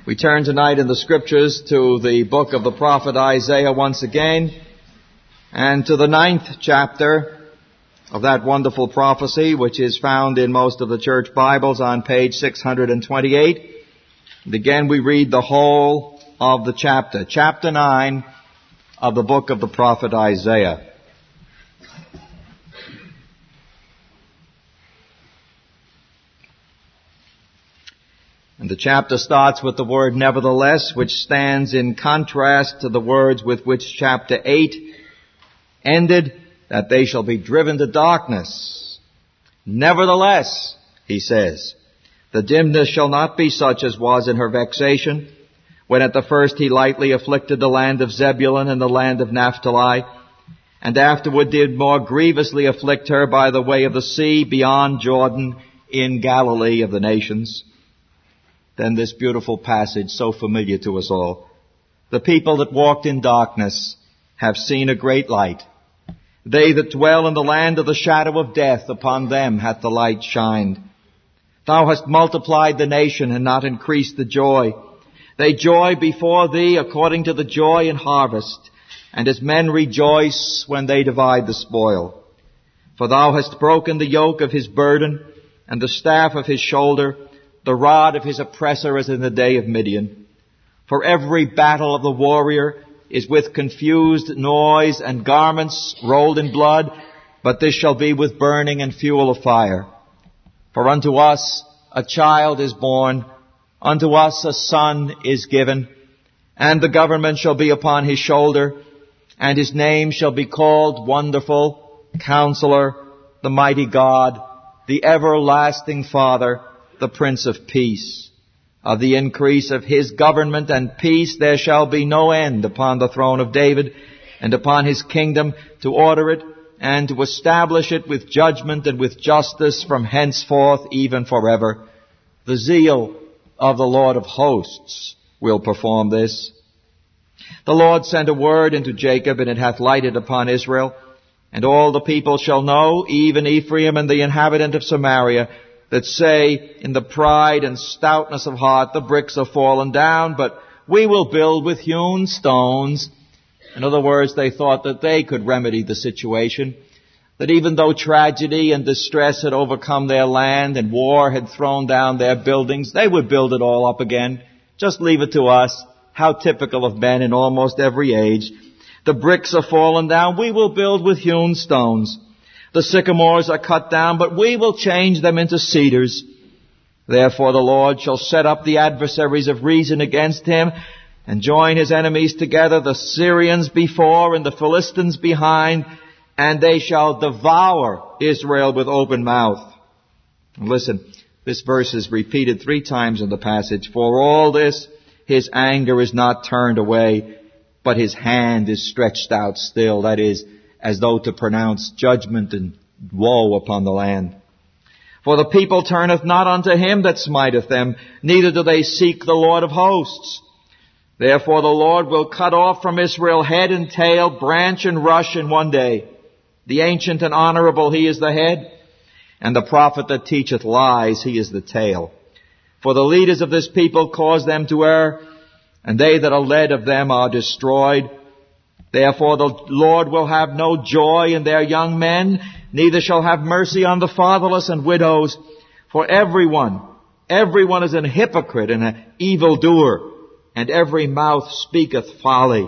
We turn tonight in the Scriptures to the book of the prophet Isaiah once again, and to the 9th chapter of that wonderful prophecy, which is found in most of the church Bibles on page 628. And again we read the whole of the chapter, chapter 9 of the book of the prophet Isaiah. And the chapter starts with the word nevertheless, which stands in contrast to the words with which chapter 8 ended, that they shall be driven to darkness. Nevertheless, he says, the dimness shall not be such as was in her vexation, when at the first he lightly afflicted the land of Zebulun and the land of Naphtali, and afterward did more grievously afflict her by the way of the sea beyond Jordan in Galilee of the nations. Then this beautiful passage, so familiar to us all. The people that walked in darkness have seen a great light. They that dwell in the land of the shadow of death, upon them hath the light shined. Thou hast multiplied the nation and not increased the joy. They joy before thee according to the joy in harvest, and as men rejoice when they divide the spoil. For thou hast broken the yoke of his burden, and the staff of his shoulder, the rod of his oppressor as in the day of Midian. For every battle of the warrior is with confused noise and garments rolled in blood, but this shall be with burning and fuel of fire. For unto us a child is born, unto us a son is given, and the government shall be upon his shoulder, and his name shall be called Wonderful, Counselor, the Mighty God, the Everlasting Father, the Prince of Peace. Of the increase of his government and peace there shall be no end upon the throne of David and upon his kingdom, to order it and to establish it with judgment and with justice from henceforth even forever. The zeal of the Lord of hosts will perform this. The Lord sent a word into Jacob, and it hath lighted upon Israel. And all the people shall know, even Ephraim and the inhabitant of Samaria, that say in the pride and stoutness of heart, the bricks are fallen down, but we will build with hewn stones. In other words, they thought that they could remedy the situation, that even though tragedy and distress had overcome their land and war had thrown down their buildings, they would build it all up again. Just leave it to us. How typical of men in almost every age. The bricks are fallen down, we will build with hewn stones. The sycamores are cut down, but we will change them into cedars. Therefore the Lord shall set up the adversaries of reason against him, and join his enemies together, the Syrians before and the Philistines behind, and they shall devour Israel with open mouth. Listen, this verse is repeated 3 times in the passage. For all this, his anger is not turned away, but his hand is stretched out still. That is, as though to pronounce judgment and woe upon the land. For the people turneth not unto him that smiteth them, neither do they seek the Lord of hosts. Therefore the Lord will cut off from Israel head and tail, branch and rush in one day. The ancient and honorable, he is the head, and the prophet that teacheth lies, he is the tail. For the leaders of this people cause them to err, and they that are led of them are destroyed. Therefore the Lord will have no joy in their young men, neither shall have mercy on the fatherless and widows. For everyone is an hypocrite and an evildoer, and every mouth speaketh folly.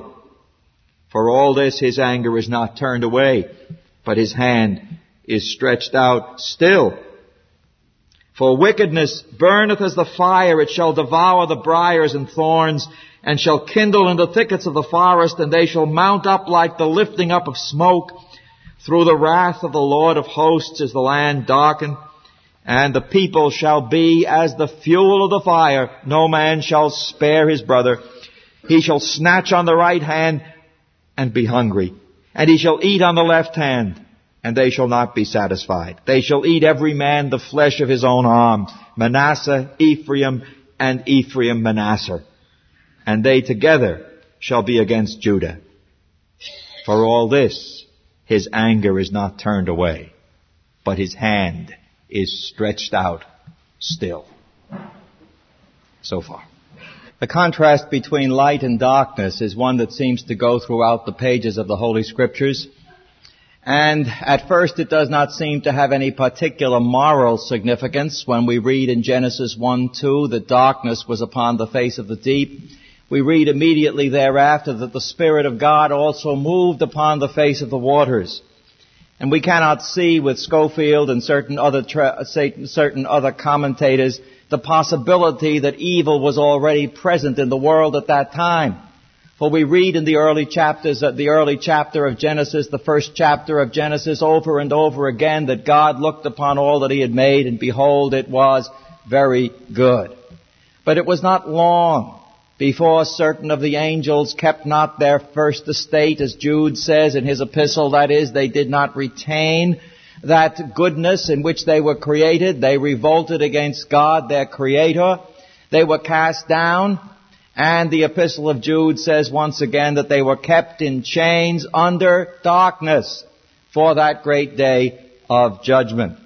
For all this his anger is not turned away, but his hand is stretched out still. For wickedness burneth as the fire, it shall devour the briars and thorns, and shall kindle in the thickets of the forest, and they shall mount up like the lifting up of smoke. Through the wrath of the Lord of hosts is the land darkened, and the people shall be as the fuel of the fire. No man shall spare his brother. He shall snatch on the right hand and be hungry, and he shall eat on the left hand, and they shall not be satisfied. They shall eat every man the flesh of his own arm, Manasseh, Ephraim, and Ephraim, Manasseh. And they together shall be against Judah. For all this, his anger is not turned away, but his hand is stretched out still. So far. The contrast between light and darkness is one that seems to go throughout the pages of the Holy Scriptures. And at first it does not seem to have any particular moral significance. When we read in Genesis 1:2 that darkness was upon the face of the deep, we read immediately thereafter that the Spirit of God also moved upon the face of the waters. And we cannot see with Scofield and certain other commentators the possibility that evil was already present in the world at that time. For we read in the early chapter of Genesis, the first chapter of Genesis, over and over again that God looked upon all that He had made, and behold, it was very good. But it was not long before certain of the angels kept not their first estate, as Jude says in his epistle, that is, they did not retain that goodness in which they were created. They revolted against God, their Creator. They were cast down. And the epistle of Jude says once again that they were kept in chains under darkness for that great day of judgment.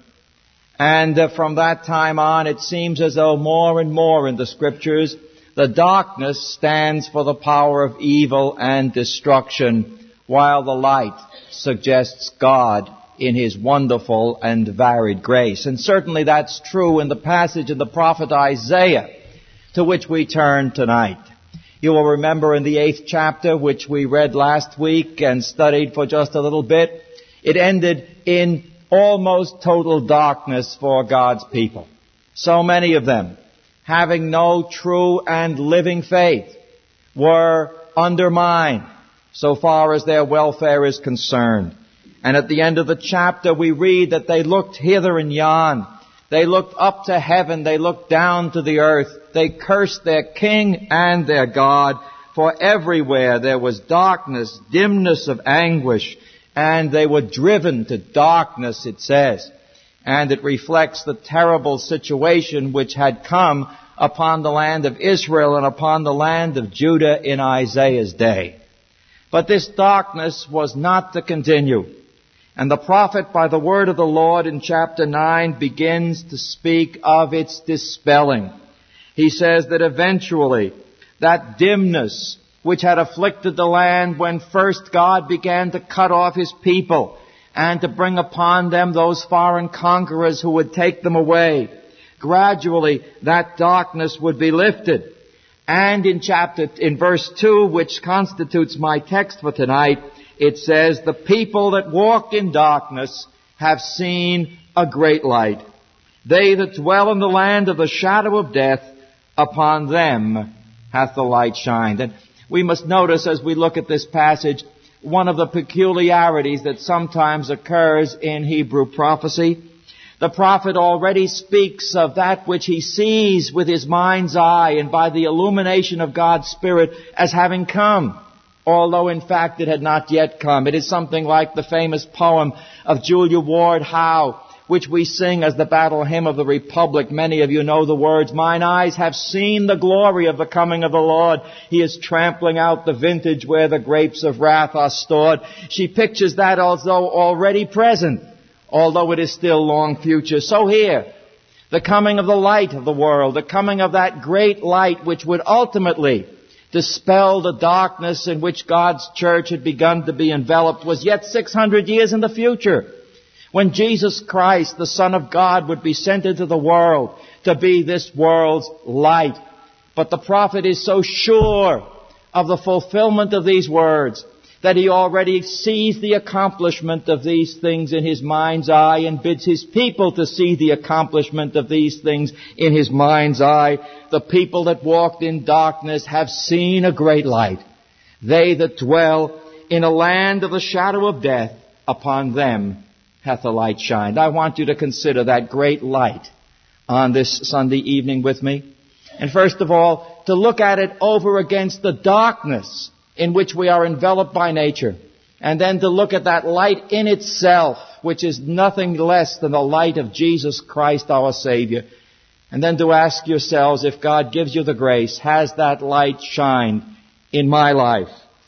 And from that time on, it seems as though more and more in the Scriptures, the darkness stands for the power of evil and destruction, while the light suggests God in His wonderful and varied grace. And certainly that's true in the passage of the prophet Isaiah, to which we turn tonight. You will remember in the 8th chapter, which we read last week and studied for just a little bit, it ended in almost total darkness for God's people. So many of them, having no true and living faith, were undermined so far as their welfare is concerned. And at the end of the chapter, we read that they looked hither and yon. They looked up to heaven. They looked down to the earth. They cursed their king and their God. For everywhere there was darkness, dimness of anguish, and they were driven to darkness, it says. And it reflects the terrible situation which had come upon the land of Israel and upon the land of Judah in Isaiah's day. But this darkness was not to continue. And the prophet, by the word of the Lord in chapter 9, begins to speak of its dispelling. He says that eventually that dimness which had afflicted the land when first God began to cut off His people and to bring upon them those foreign conquerors who would take them away, gradually that darkness would be lifted. And in verse 2, which constitutes my text for tonight, it says, the people that walk in darkness have seen a great light. They that dwell in the land of the shadow of death, upon them hath the light shined. And we must notice as we look at this passage, one of the peculiarities that sometimes occurs in Hebrew prophecy. The prophet already speaks of that which he sees with his mind's eye and by the illumination of God's Spirit as having come, although in fact it had not yet come. It is something like the famous poem of Julia Ward Howe, which we sing as the Battle Hymn of the Republic. Many of you know the words, mine eyes have seen the glory of the coming of the Lord. He is trampling out the vintage where the grapes of wrath are stored. She pictures that as though already present, although it is still long future. So here, the coming of the light of the world, the coming of that great light which would ultimately dispel the darkness in which God's church had begun to be enveloped, was yet 600 years in the future, when Jesus Christ, the Son of God, would be sent into the world to be this world's light. But the prophet is so sure of the fulfillment of these words that he already sees the accomplishment of these things in his mind's eye and bids his people to see the accomplishment of these things in his mind's eye. The people that walked in darkness have seen a great light. They that dwell in a land of the shadow of death, upon them hath the light shined. I want you to consider that great light on this Sunday evening with me. And first of all, to look at it over against the darkness in which we are enveloped by nature. And then to look at that light in itself, which is nothing less than the light of Jesus Christ our Savior. And then to ask yourselves, if God gives you the grace, has that light shined in my life?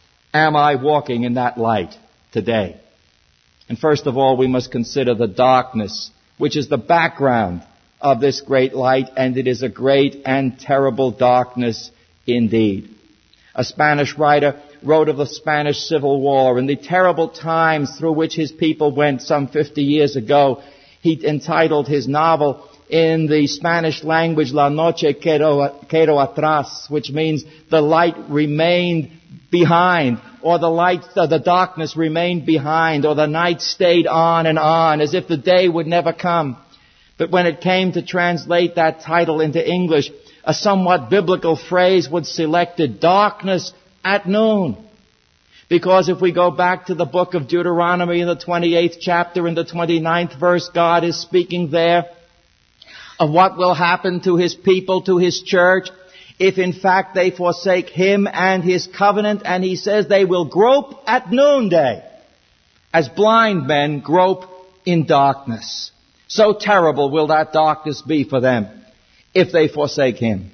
Am I walking in that light today? And first of all, we must consider the darkness, which is the background of this great light, and it is a great and terrible darkness indeed. A Spanish writer wrote of the Spanish Civil War and the terrible times through which his people went some 50 years ago. He entitled his novel in the Spanish language, La Noche Quedó Atrás, which means the light remained behind, or the darkness remained behind, or the night stayed on, as if the day would never come. But when it came to translate that title into English, a somewhat biblical phrase was selected, darkness at noon. Because if we go back to the book of Deuteronomy in the 28th chapter, in the 29th verse, God is speaking there of what will happen to His people, to His church, if in fact they forsake Him and His covenant. And He says they will grope at noonday, as blind men grope in darkness. So terrible will that darkness be for them if they forsake Him.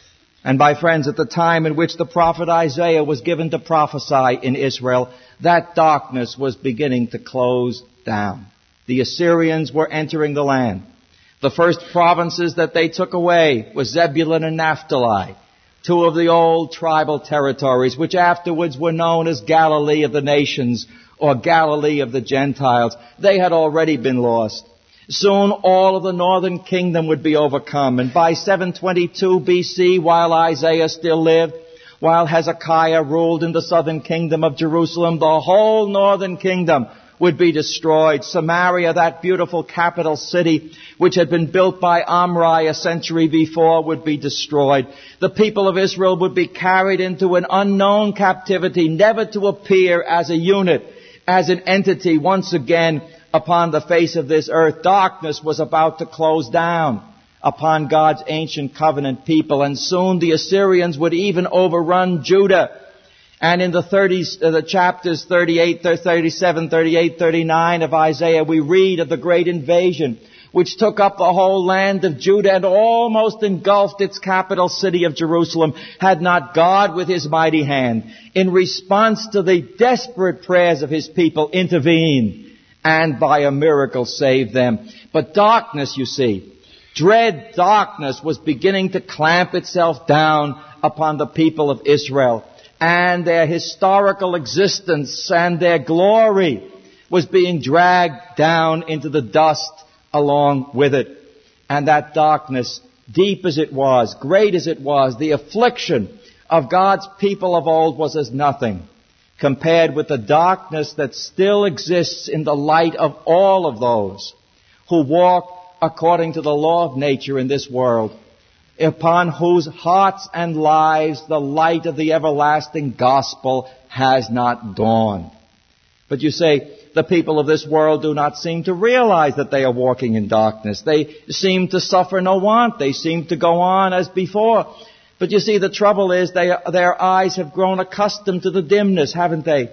And my friends, at the time in which the prophet Isaiah was given to prophesy in Israel, that darkness was beginning to close down. The Assyrians were entering the land. The first provinces that they took away was Zebulun and Naphtali, two of the old tribal territories, which afterwards were known as Galilee of the nations or Galilee of the Gentiles. They had already been lost. Soon all of the northern kingdom would be overcome. And by 722 BC, while Isaiah still lived, while Hezekiah ruled in the southern kingdom of Jerusalem, the whole northern kingdom would be destroyed. Samaria, that beautiful capital city, which had been built by Omri a century before, would be destroyed. The people of Israel would be carried into an unknown captivity, never to appear as a unit, as an entity once again upon the face of this earth. Darkness was about to close down upon God's ancient covenant people, and soon the Assyrians would even overrun Judah. And in the chapters 38, 37, 38, 39 of Isaiah, we read of the great invasion which took up the whole land of Judah and almost engulfed its capital city of Jerusalem, had not God with His mighty hand, in response to the desperate prayers of His people, intervened and by a miracle saved them. But darkness, you see, dread darkness was beginning to clamp itself down upon the people of Israel. And their historical existence and their glory was being dragged down into the dust along with it. And that darkness, deep as it was, great as it was, the affliction of God's people of old was as nothing compared with the darkness that still exists in the light of all of those who walk according to the law of nature in this world, upon whose hearts and lives the light of the everlasting gospel has not dawned. But you say, the people of this world do not seem to realize that they are walking in darkness. They seem to suffer no want. They seem to go on as before. But you see, the trouble is their eyes have grown accustomed to the dimness, haven't they?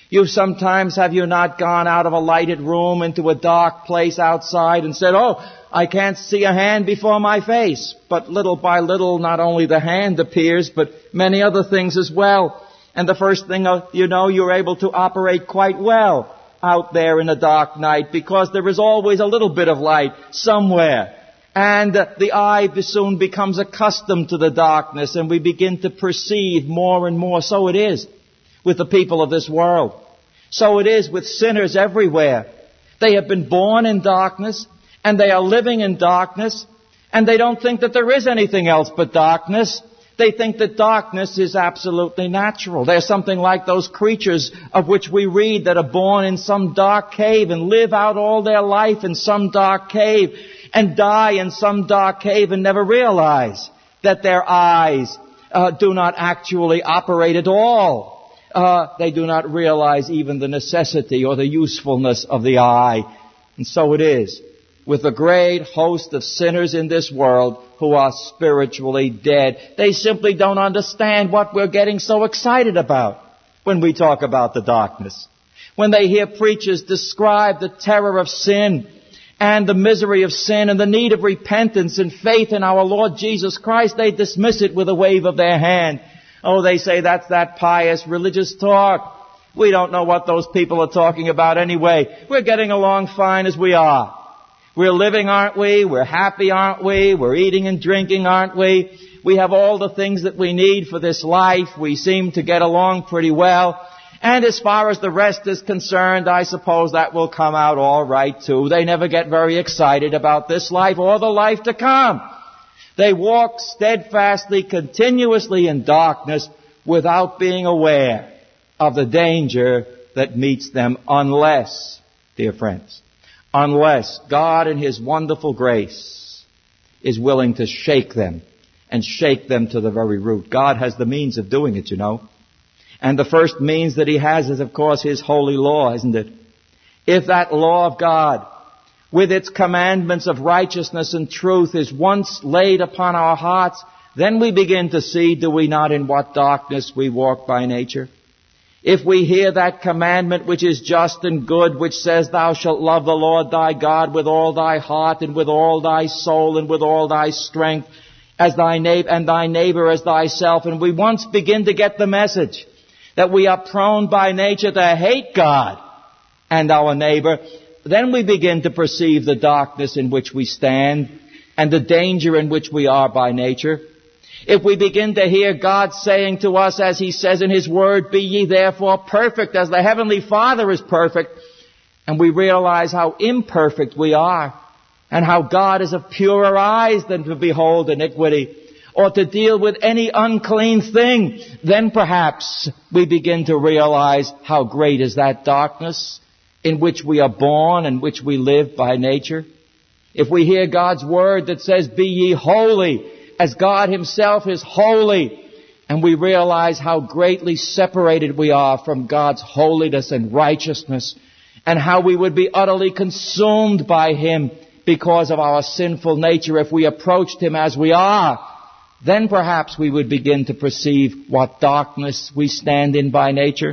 Have you not gone out of a lighted room into a dark place outside and said, oh, I can't see a hand before my face. But little by little, not only the hand appears, but many other things as well. And the first thing you know, you're able to operate quite well out there in a dark night, because there is always a little bit of light somewhere. And the eye soon becomes accustomed to the darkness, and we begin to perceive more and more. So it is with the people of this world. So it is with sinners everywhere. They have been born in darkness, and they are living in darkness, and they don't think that there is anything else but darkness. They think that darkness is absolutely natural. They're something like those creatures of which we read that are born in some dark cave and live out all their life in some dark cave and die in some dark cave and never realize that their eyes do not actually operate at all. They do not realize even the necessity or the usefulness of the eye. And so it is with the great host of sinners in this world who are spiritually dead. They simply don't understand what we're getting so excited about when we talk about the darkness. When they hear preachers describe the terror of sin and the misery of sin and the need of repentance and faith in our Lord Jesus Christ, they dismiss it with a wave of their hand. Oh, they say that's that pious religious talk. We don't know what those people are talking about anyway. We're getting along fine as we are. We're living, aren't we? We're happy, aren't we? We're eating and drinking, aren't we? We have all the things that we need for this life. We seem to get along pretty well. And as far as the rest is concerned, I suppose that will come out all right too. They never get very excited about this life or the life to come. They walk steadfastly, continuously in darkness without being aware of the danger that meets them unless, dear friends, unless God in His wonderful grace is willing to shake them and shake them to the very root. God has the means of doing it, you know. And the first means that He has is, of course, His holy law, isn't it? If that law of God, with its commandments of righteousness and truth, is once laid upon our hearts, then we begin to see, do we not, in what darkness we walk by nature? If we hear that commandment which is just and good, which says, thou shalt love the Lord thy God with all thy heart and with all thy soul and with all thy strength, as thy neighbor as thyself, and we once begin to get the message that we are prone by nature to hate God and our neighbor, then we begin to perceive the darkness in which we stand and the danger in which we are by nature. If we begin to hear God saying to us, as He says in His Word, be ye therefore perfect as the Heavenly Father is perfect, and we realize how imperfect we are and how God is of purer eyes than to behold iniquity or to deal with any unclean thing, then perhaps we begin to realize how great is that darkness in which we are born and which we live by nature. If we hear God's Word that says, be ye holy, as God Himself is holy, and we realize how greatly separated we are from God's holiness and righteousness, and how we would be utterly consumed by Him because of our sinful nature if we approached Him as we are, then perhaps we would begin to perceive what darkness we stand in by nature.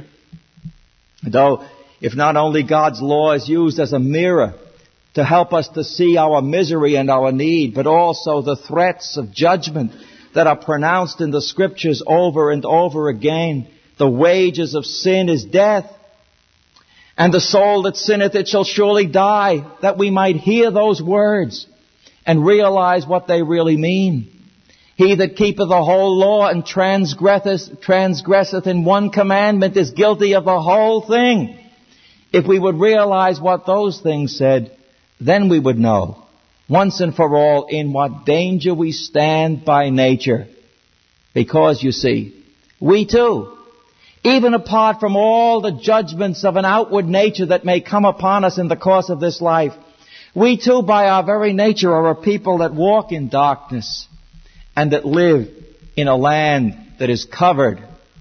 Though, if not only God's law is used as a mirror to help us to see our misery and our need, but also the threats of judgment that are pronounced in the Scriptures over and over again. The wages of sin is death, and the soul that sinneth it shall surely die, that we might hear those words and realize what they really mean. He that keepeth the whole law and transgresseth in one commandment is guilty of the whole thing. If we would realize what those things said, then we would know, once and for all, in what danger we stand by nature. Because, you see, we too, even apart from all the judgments of an outward nature that may come upon us in the course of this life, we too, by our very nature, are a people that walk in darkness and that live in a land that is covered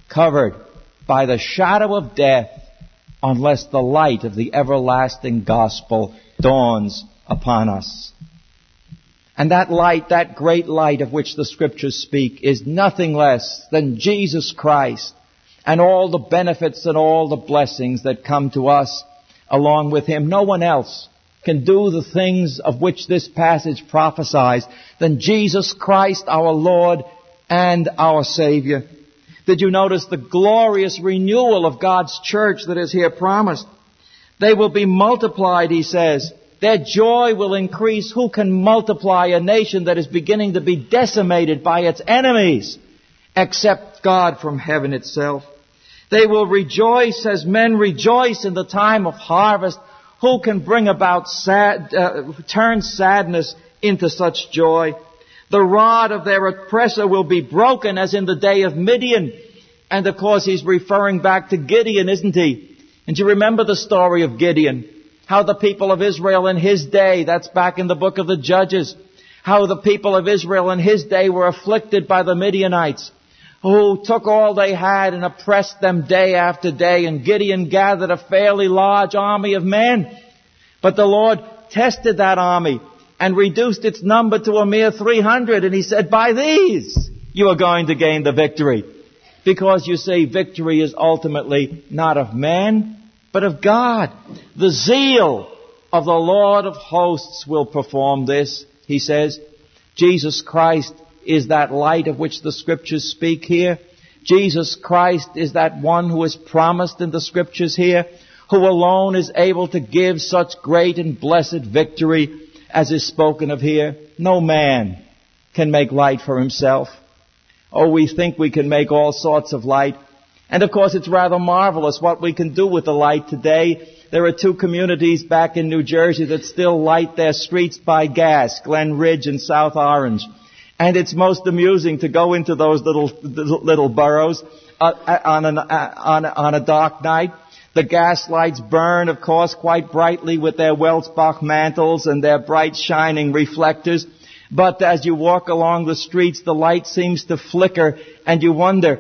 by the shadow of death, unless the light of the everlasting gospel dawns upon us. And that light, that great light of which the Scriptures speak, is nothing less than Jesus Christ and all the benefits and all the blessings that come to us along with Him. No one else can do the things of which this passage prophesies than Jesus Christ, our Lord and our Savior. Did you notice the glorious renewal of God's church that is here promised? They will be multiplied, He says. Their joy will increase. Who can multiply a nation that is beginning to be decimated by its enemies except God from heaven itself? They will rejoice as men rejoice in the time of harvest. Who can bring about turn sadness into such joy? The rod of their oppressor will be broken as in the day of Midian. And of course He's referring back to Gideon, isn't He? And you remember the story of Gideon. How the people of Israel in his day, that's back in the book of the Judges, how the people of Israel in his day were afflicted by the Midianites, who took all they had and oppressed them day after day. And Gideon gathered a fairly large army of men. But the Lord tested that army and reduced its number to a mere 300. And He said, by these you are going to gain the victory. Because, you see, victory is ultimately not of man, but of God. The zeal of the Lord of hosts will perform this, He says. Jesus Christ is that light of which the Scriptures speak here. Jesus Christ is that one who is promised in the Scriptures here, who alone is able to give such great and blessed victory as is spoken of here. No man can make light for himself. Oh, we think we can make all sorts of light. And of course, it's rather marvelous what we can do with the light today. There are 2 communities back in New Jersey that still light their streets by gas, Glen Ridge and South Orange. And it's most amusing to go into those little boroughs on a dark night. The gas lights burn, of course, quite brightly with their Welsbach mantles and their bright shining reflectors. But as you walk along the streets, the light seems to flicker, and you wonder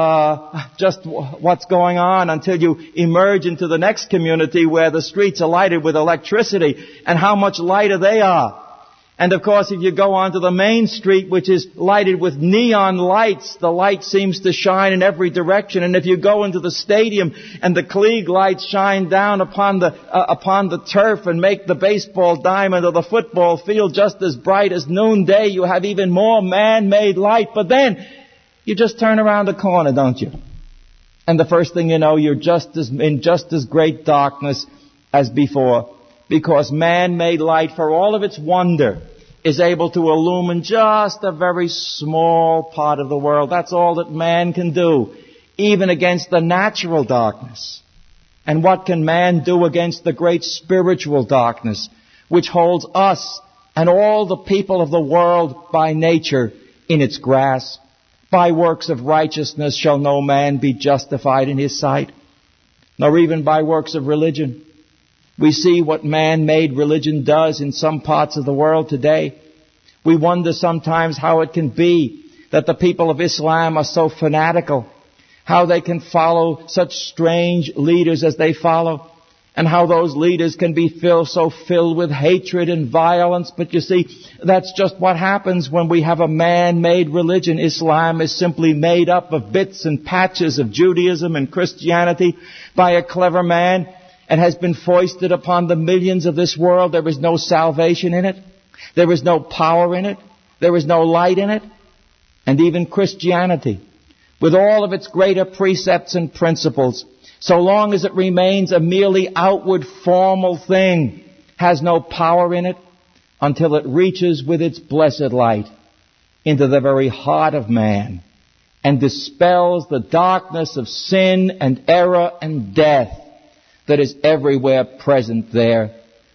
just what's going on until you emerge into the next community where the streets are lighted with electricity, and how much lighter they are. And of course, if you go onto the main street, which is lighted with neon lights, the light seems to shine in every direction. And if you go into the stadium and the Klieg lights shine down upon the turf and make the baseball diamond or the football field just as bright as noonday, you have even more man-made light. But then you just turn around the corner, don't you? And the first thing you know, you're in just as great darkness as before. Because man-made light, for all of its wonder, is able to illumine just a very small part of the world. That's all that man can do, even against the natural darkness. And what can man do against the great spiritual darkness, which holds us and all the people of the world by nature in its grasp? By works of righteousness shall no man be justified in his sight, nor even by works of religion. We see what man-made religion does in some parts of the world today. We wonder sometimes how it can be that the people of Islam are so fanatical, how they can follow such strange leaders as they follow, and how those leaders can be so filled with hatred and violence. But you see, that's just what happens when we have a man-made religion. Islam is simply made up of bits and patches of Judaism and Christianity by a clever man, and has been foisted upon the millions of this world. There is no salvation in it. There is no power in it. There is no light in it. And even Christianity, with all of its greater precepts and principles, so long as it remains a merely outward formal thing, has no power in it until it reaches with its blessed light into the very heart of man and dispels the darkness of sin and error and death that is everywhere present there.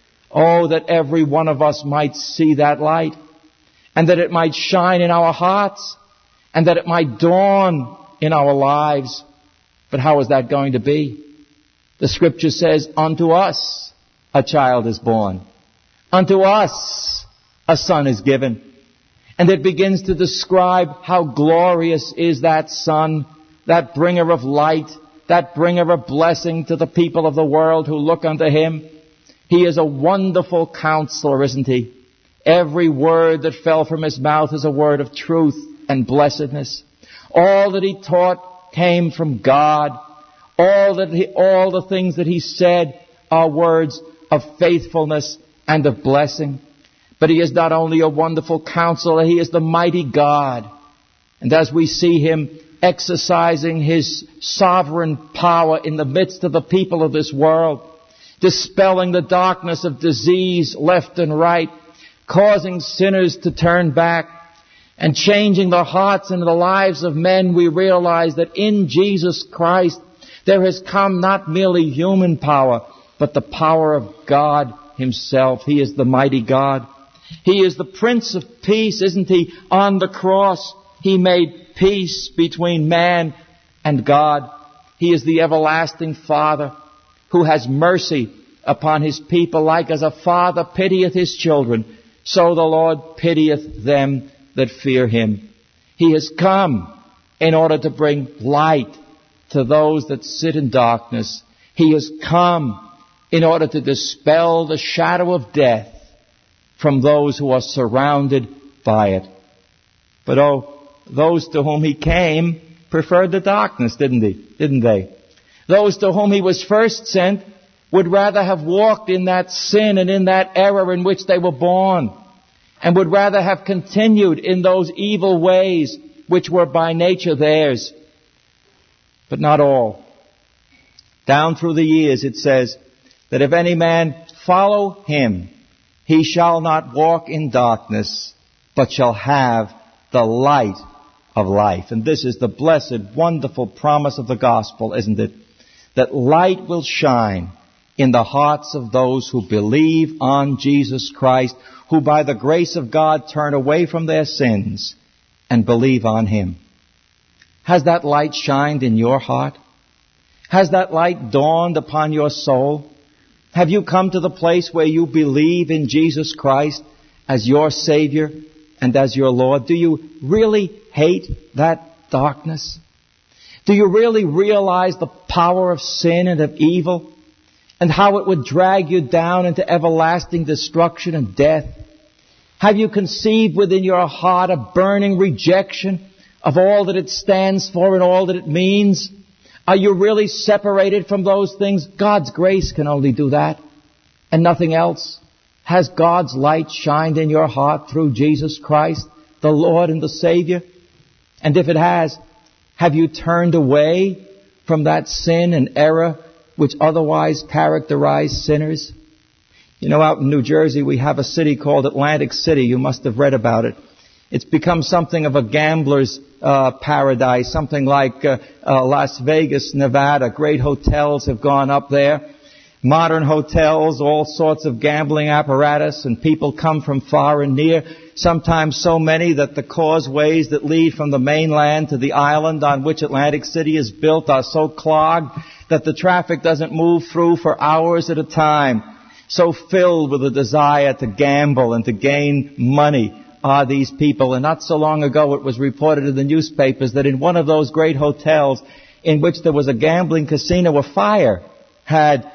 Oh, that every one of us might see that light, and that it might shine in our hearts, and that it might dawn in our lives. But how is that going to be? The Scripture says, unto us a child is born. Unto us a son is given. And it begins to describe how glorious is that Son, that bringer of light, that bringer of blessing to the people of the world who look unto Him. He is a wonderful counselor, isn't He? Every word that fell from His mouth is a word of truth and blessedness. All that He taught came from God. All the things that He said are words of faithfulness and of blessing. But He is not only a wonderful counselor, He is the mighty God. And as we see Him exercising His sovereign power in the midst of the people of this world, dispelling the darkness of disease left and right, causing sinners to turn back, and changing the hearts and the lives of men, we realize that in Jesus Christ there has come not merely human power, but the power of God Himself. He is the mighty God. He is the Prince of Peace, isn't He? On the cross, He made peace between man and God. He is the everlasting Father who has mercy upon His people, like as a father pitieth his children, so the Lord pitieth them that fear Him. He has come in order to bring light to those that sit in darkness. He has come in order to dispel the shadow of death from those who are surrounded by it. But those to whom He came preferred the darkness, didn't they? Those to whom He was first sent would rather have walked in that sin and in that error in which they were born, and would rather have continued in those evil ways which were by nature theirs. But not all. Down through the years it says that if any man follow Him, he shall not walk in darkness, but shall have the light of life. And this is the blessed, wonderful promise of the gospel, isn't it? That light will shine in the hearts of those who believe on Jesus Christ, who by the grace of God turn away from their sins and believe on Him. Has that light shined in your heart? Has that light dawned upon your soul? Have you come to the place where you believe in Jesus Christ as your Savior and as your Lord? Do you really hate that darkness? Do you really realize the power of sin and of evil and how it would drag you down into everlasting destruction and death? Have you conceived within your heart a burning rejection of all that it stands for and all that it means? Are you really separated from those things? God's grace can only do that and nothing else. Has God's light shined in your heart through Jesus Christ, the Lord and the Savior? And if it has, have you turned away from that sin and error which otherwise characterize sinners? You know, out in New Jersey we have a city called Atlantic City. You must have read about it. It's become something of a gambler's paradise, something like Las Vegas, Nevada. Great hotels have gone up there. Modern hotels, all sorts of gambling apparatus, and people come from far and near, sometimes so many that the causeways that lead from the mainland to the island on which Atlantic City is built are so clogged that the traffic doesn't move through for hours at a time. So filled with a desire to gamble and to gain money are these people. And not so long ago it was reported in the newspapers that in one of those great hotels in which there was a gambling casino, a fire had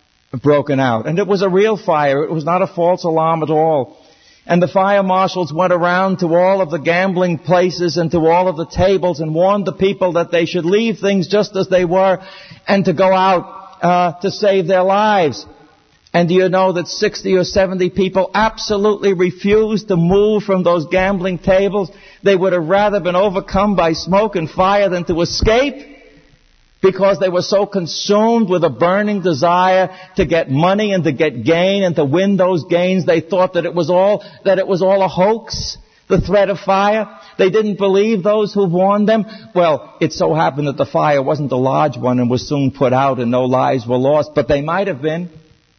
broken out. And it was a real fire. It was not a false alarm at all. And the fire marshals went around to all of the gambling places and to all of the tables and warned the people that they should leave things just as they were and to go out to save their lives. And do you know that 60 or 70 people absolutely refused to move from those gambling tables? They would have rather been overcome by smoke and fire than to escape, because they were so consumed with a burning desire to get money and to get gain and to win those gains. They thought that it was all a hoax, the threat of fire. They didn't believe those who warned them. Well, it so happened that the fire wasn't a large one and was soon put out and no lives were lost, but they might have been.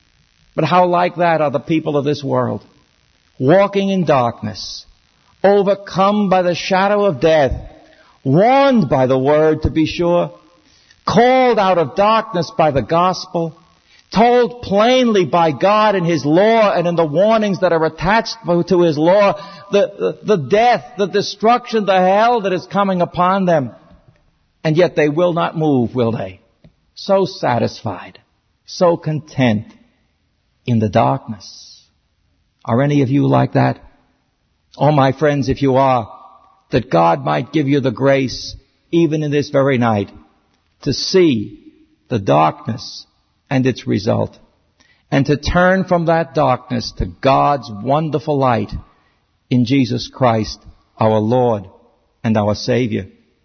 But how like that are the people of this world, walking in darkness, overcome by the shadow of death, warned by the word to be sure, called out of darkness by the gospel, told plainly by God in His law and in the warnings that are attached to His law, the death, the destruction, the hell that is coming upon them. And yet they will not move, will they? So satisfied, so content in the darkness. Are any of you like that? Oh, my friends, if you are, that God might give you the grace, even in this very night, to see the darkness and its result, and to turn from that darkness to God's wonderful light in Jesus Christ, our Lord and our Savior.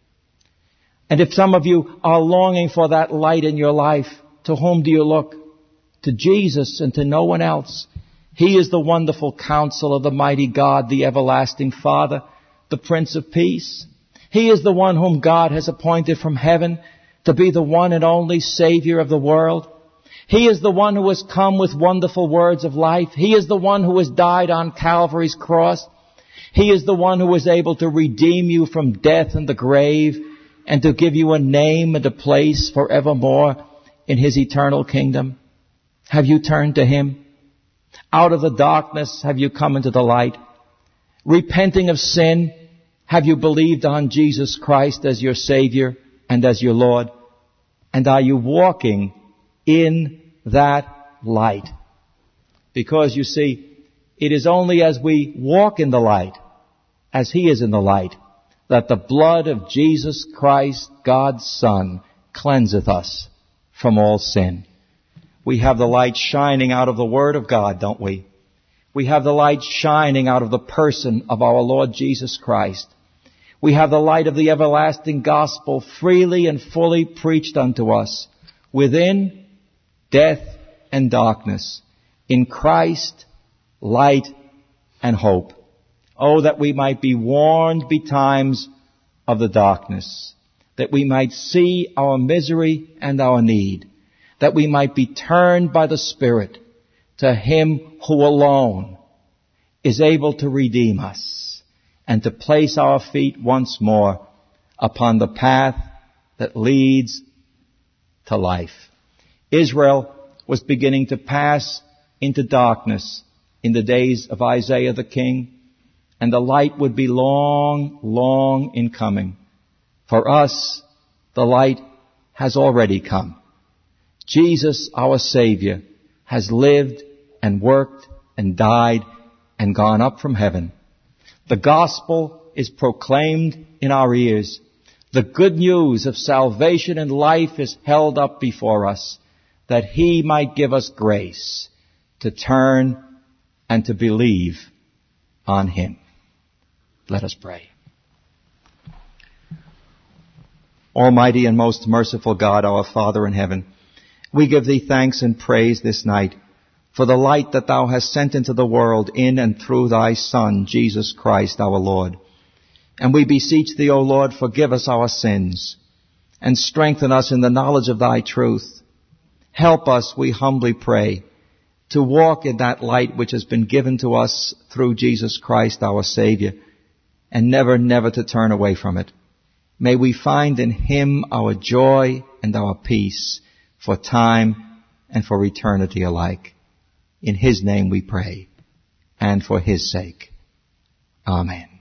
And if some of you are longing for that light in your life, to whom do you look? To Jesus and to no one else. He is the wonderful counsel of the mighty God, the everlasting Father, the Prince of Peace. He is the one whom God has appointed from heaven to be the one and only Savior of the world. He is the one who has come with wonderful words of life. He is the one who has died on Calvary's cross. He is the one who is able to redeem you from death and the grave and to give you a name and a place forevermore in His eternal kingdom. Have you turned to Him? Out of the darkness have you come into the light? Repenting of sin, have you believed on Jesus Christ as your Savior and as your Lord? And are you walking in that light? Because you see, it is only as we walk in the light, as He is in the light, that the blood of Jesus Christ, God's Son, cleanseth us from all sin. We have the light shining out of the Word of God, don't we? We have the light shining out of the person of our Lord Jesus Christ. We have the light of the everlasting gospel freely and fully preached unto us. Within, death and darkness. In Christ, light and hope. Oh, that we might be warned betimes of the darkness, that we might see our misery and our need, that we might be turned by the Spirit to Him who alone is able to redeem us and to place our feet once more upon the path that leads to life. Israel was beginning to pass into darkness in the days of Isaiah the king, and the light would be long, long in coming. For us, the light has already come. Jesus, our Savior, has lived and worked and died and gone up from heaven. The gospel is proclaimed in our ears. The good news of salvation and life is held up before us, that He might give us grace to turn and to believe on Him. Let us pray. Almighty and most merciful God, our Father in heaven, we give Thee thanks and praise this night for the light that Thou hast sent into the world in and through Thy Son, Jesus Christ our Lord. And we beseech Thee, O Lord, forgive us our sins and strengthen us in the knowledge of Thy truth. Help us, we humbly pray, to walk in that light which has been given to us through Jesus Christ our Savior, and never, never to turn away from it. May we find in Him our joy and our peace for time and for eternity alike. In His name we pray, and for His sake. Amen.